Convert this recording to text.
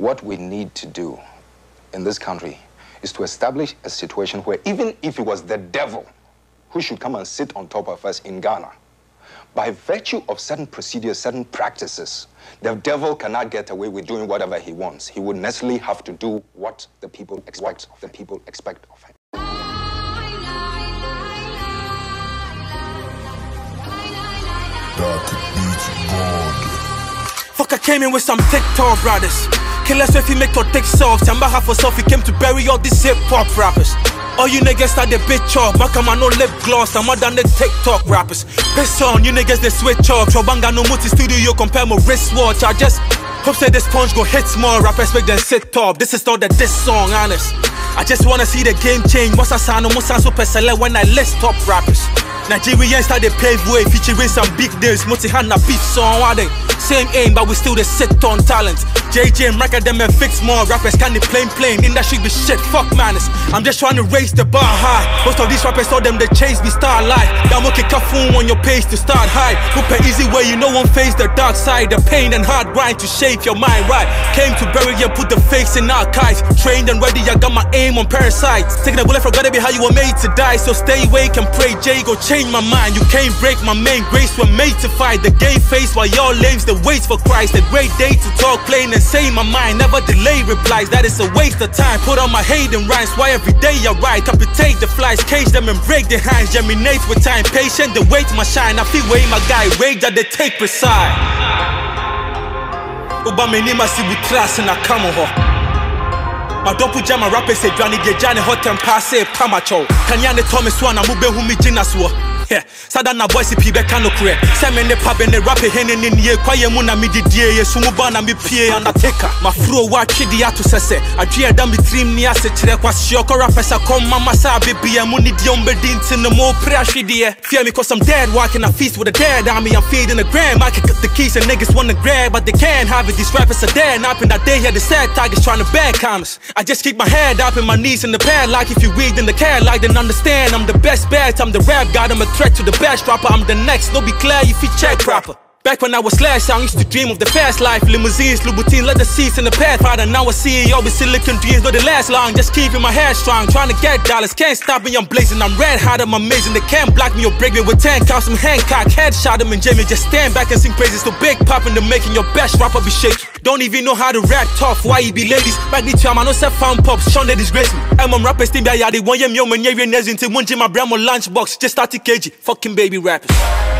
What we need to do in this country is to establish a situation where even if it was the devil who should come and sit on top of us in Ghana, by virtue of certain procedures, certain practices, the devil cannot get away with doing whatever he wants. He would necessarily have to do what the people expect of him. Fuck, I came in with some TikTok brothers. Killers if you make your dick soft. Samba half for self, he came to bury all these hip-hop rappers. All you niggas are the bitch up. Back on my no lip gloss, I'm more than the TikTok rappers. Piss on, you niggas they switch up. Chobanga no multi studio, compare my wristwatch. I just hope say this punch go hit small. Rappers make them sit top. This is not the diss song, honest. I just wanna see the game change. What's a sound? Almost sound super select when I list top rappers. Nigerians start to pave way, featuring some big deals. Multi-hand beat song, why they same aim, but we still the sit on talent. JJ and record them and fix more rappers can't plain. Industry be shit, fuck manners. I'm just trying to raise the bar high. Most of these rappers told them they chase me star life. Down okay kafoon on your page to start high. Hope an easy way, you know one face the dark side. The pain and hard grind to shape your mind right. Came to bury and put the fakes in archives. Trained and ready, I got my aim on parasites. Taking a bullet for gotta be how you were made to die. So stay awake and pray, Jay go change my mind. You can't break my main grace, we're made to fight. The game face while y'all lames that waits for Christ. A great day to talk plain and say my mind. Never delay replies, that is a waste of time. Put on my Hayden rhymes, why every day I write. Capitate the flies, cage them and break their hands. Germinate with time, patient, the wait my shine. I feel way my guy, rage that they take preside. Obama nima si butras na kamoho. My dopu jama rappers say Johnny get Johnny hot and pass it pamacho. Kanyane Thomas one a mube humi jinaswo. Yeah, Sadana boys if be can no create. Same ne pub and the rapper henin in ye kwaye muna midi die sumuba na mi pie undertaker. My fro wa chidi atu sese. I dream down between me as a chire kwa shoko rappers a come mama sa baby and muni diombe dintin no more prashi die. Fear me cause I'm dead walking a feast with a dead army. I'm feeding the gram. I can cut the keys and niggas wanna grab, but they can't have it. These rappers are dead. Napping that they had the sad targets trying to bag commas. I just keep my head up and my knees in the pad. Like if you read in the catalog, then understand I'm the best bet. I'm the rap god. I'm a threat to the best rapper. I'm the next. No be clear if you check proper. Back when I was slash, I used to dream of the fast life. Limousines, Louboutin, leather seats in the path. Father, now I see all with silicon dreams, but they last long. Just keeping my head strong, trying to get dollars. Can't stop me, I'm blazing. I'm red hot, I'm amazing. They can't block me or break me with 10 counts. I'm Hancock, headshot him and Jamie. Just stand back and sing praises to Big Pop and the making your best rapper be shaky. Don't even know how to rap tough. Why you be ladies? Back me to I know set found pops. Sean they disgrace me. I'm on rappers, team, they one year, yo, man, you're into one gym, my brand, lunchbox. Just 30 kg. Fucking baby rappers.